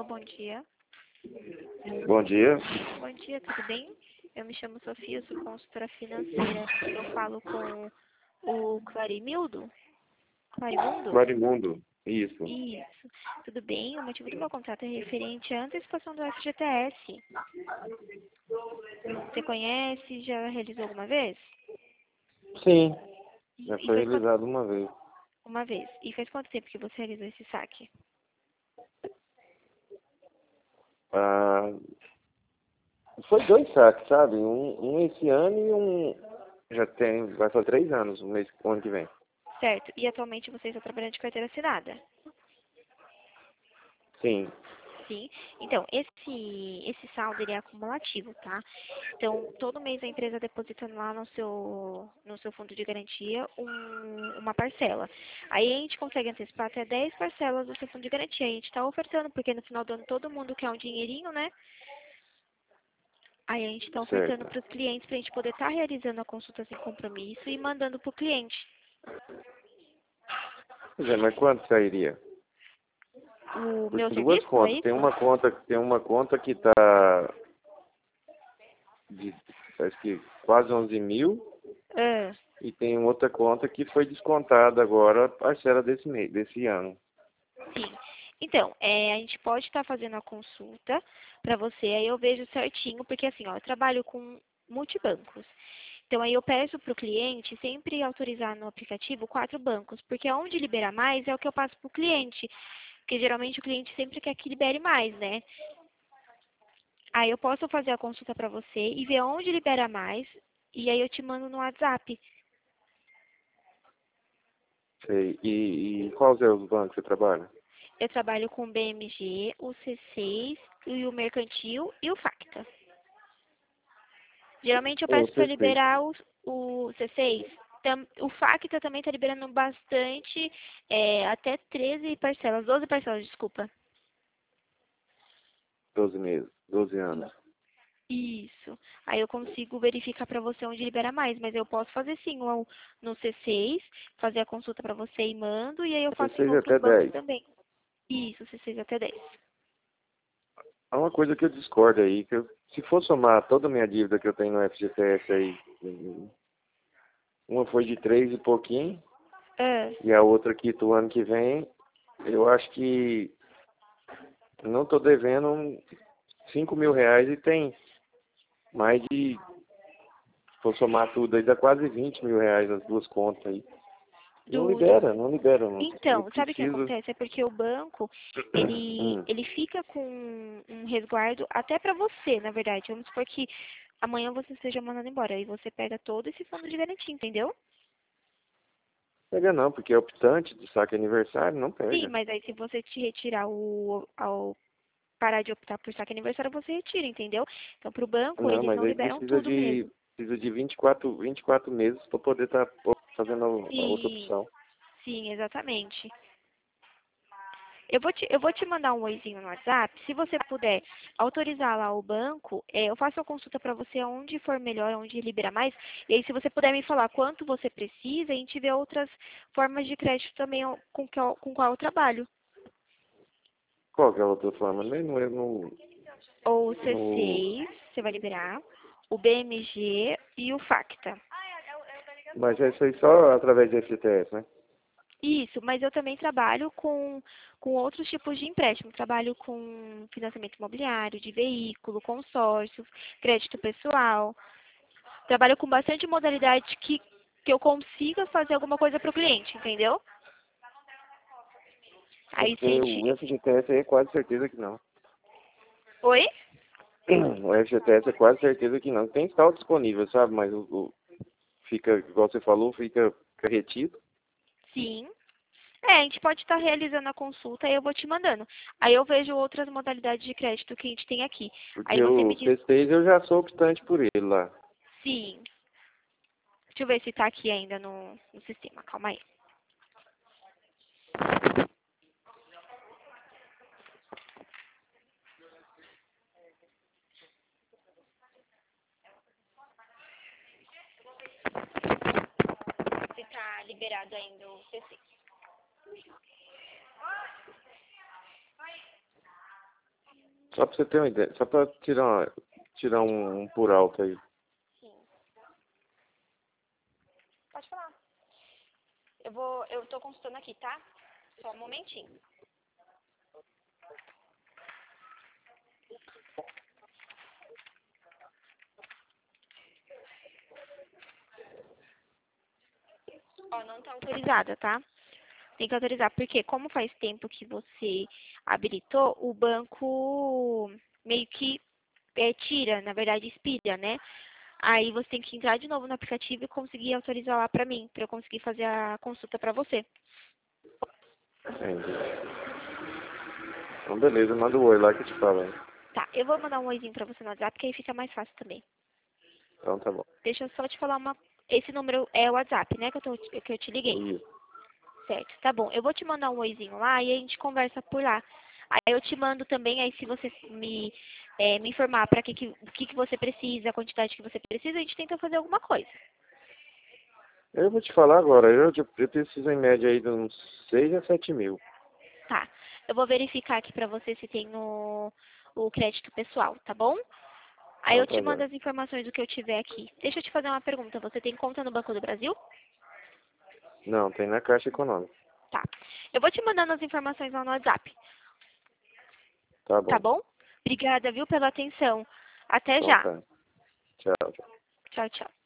bom dia. Bom dia. Bom dia, tudo bem? Eu me chamo Sofia, sou consultora financeira. Eu falo com o Clarimildo? Clarimundo? Clarimundo. Isso. Isso. Tudo bem? O motivo do meu contrato é referente à antecipação do FGTS. Você conhece? Já realizou alguma vez? Sim, já E foi faz quanto... realizado uma vez. Uma vez. E faz quanto tempo que você realizou esse saque? Ah, foi 2 saques, sabe? Um esse ano e um já tem, vai fazer 3 anos, o ano que vem. Certo. E atualmente você está trabalhando de carteira assinada? Sim, Sim. Então, esse saldo ele é acumulativo, tá? Então, todo mês a empresa deposita lá no seu fundo de garantia uma parcela. Aí a gente consegue antecipar até 10 parcelas do seu fundo de garantia. A gente está ofertando, porque no final do ano todo mundo quer um dinheirinho, né? Aí a gente está ofertando certo. para os clientes para a gente poder estar realizando a consulta sem compromisso e mandando para o cliente. Pois é, mas quanto sairia? O meu Porque tem duas serviço é contas. Tem isso? uma conta que tá de, parece que quase 11 mil Ah. e tem outra conta que foi descontada agora a parcela desse mês, desse ano. Sim. Então, a gente pode estar fazendo a consulta para você, aí eu vejo certinho, porque assim, ó, eu trabalho com multibancos. Então, aí eu peço para o cliente sempre autorizar no aplicativo 4 bancos, porque aonde libera mais é o que eu passo para o cliente, porque geralmente o cliente sempre quer que libere mais, né? Aí eu posso fazer a consulta para você e ver onde libera mais, e aí eu te mando no WhatsApp. Sei. E quais é os bancos que você trabalha? Eu trabalho com o BMG, o C6, e o Mercantil e o Facta. Geralmente eu Ou peço para C6. liberar o C6. O Facta também está liberando bastante, até 13 parcelas, 12 parcelas, desculpa. 12 meses, 12 anos. Isso. Aí eu consigo verificar para você onde libera mais, mas eu posso fazer sim no C6, fazer a consulta para você e mando, e aí eu faço em C6 outros até bancos 10. também. Isso, C6 até 10. Há uma coisa que eu discordo aí, se for somar toda a minha dívida que eu tenho no FGTS aí, uma foi de 3 e pouquinho, Ah, e a outra aqui do ano que vem, eu acho que não estou devendo 5 mil reais e tem mais de, se for somar tudo aí, dá quase 20 mil reais nas duas contas aí. Não do, libera, não libera, não. Eu Então, sabe o que preciso. acontece? É porque o banco, ele fica com um resguardo até para você, na verdade. Vamos supor que amanhã você esteja mandando embora e você pega todo esse fundo de garantia, entendeu? Pega não, porque é optante do saque aniversário, não Sim, pega. mas aí se você te retirar ao parar de optar por saque aniversário, você retira, entendeu? Então, para o banco, Não, eles mas não aí liberam tudo mesmo. precisa de 24 meses para poder estar fazendo a outra Sim, opção. sim, exatamente. Eu vou te mandar um oizinho no WhatsApp. Se você puder autorizar lá o banco, eu faço a consulta para você onde for melhor, onde libera mais. E aí, se você puder me falar quanto você precisa, a gente vê outras formas de crédito também com qual eu trabalho. Qual que é a outra forma? Nem Ou o no, C6, você vai liberar, o BMG e o Facta. mas é isso aí só através do FGTS, né? Isso, mas eu também trabalho com outros tipos de empréstimo. Trabalho com financiamento imobiliário, de veículo, consórcio, crédito pessoal. Trabalho com bastante modalidade que eu consiga fazer alguma coisa para o cliente, entendeu? Aí se a Porque gente... o FGTS aí é quase certeza que não. Oi? O FGTS é quase certeza que não. Tem saldo disponível, sabe? Mas fica, igual você falou, fica retido. Sim. A gente pode estar realizando a consulta e eu vou te mandando. Aí eu vejo outras modalidades de crédito que a gente tem aqui. Aí Porque você o me diz, C6 eu já sou optante por ele lá. sim. Deixa eu ver se tá aqui ainda no sistema. Calma aí. Se tá liberado ainda o CC. Só pra você ter uma ideia, só pra tirar um por alto aí. Sim. Pode falar. Eu tô consultando aqui, tá? Só um momentinho. Ó, não tá autorizada, tá? Tem que autorizar, porque como faz tempo que você habilitou, o banco meio que tira, na verdade expira, né? Aí você tem que entrar de novo no aplicativo e conseguir autorizar lá pra mim, pra eu conseguir fazer a consulta pra você. Entendi. Então beleza, manda o oi lá que eu te falo aí. Tá, eu vou mandar um oizinho pra você no WhatsApp, que aí fica mais fácil também. Então tá bom. Deixa eu só te falar uma... Esse número é o WhatsApp, né, que eu te liguei. Isso. Certo, tá bom. Eu vou te mandar um oizinho lá e a gente conversa por lá. Aí eu te mando também, aí se você me informar para o que você precisa, a quantidade que você precisa, a gente tenta fazer alguma coisa. Eu vou te falar agora, eu preciso em média aí de uns 6 a 7 mil. Tá. Eu vou verificar aqui pra você se tem o crédito pessoal, tá bom? Aí Então eu tá te mando bom. as informações do que eu tiver aqui. Deixa eu te fazer uma pergunta. Você tem conta no Banco do Brasil? Não, tem na Caixa Econômica. Tá. Eu vou te mandando as informações lá no WhatsApp, Tá tá bom. bom? Obrigada, viu, pela atenção. Até Então já. tá. Tchau. Tchau, tchau.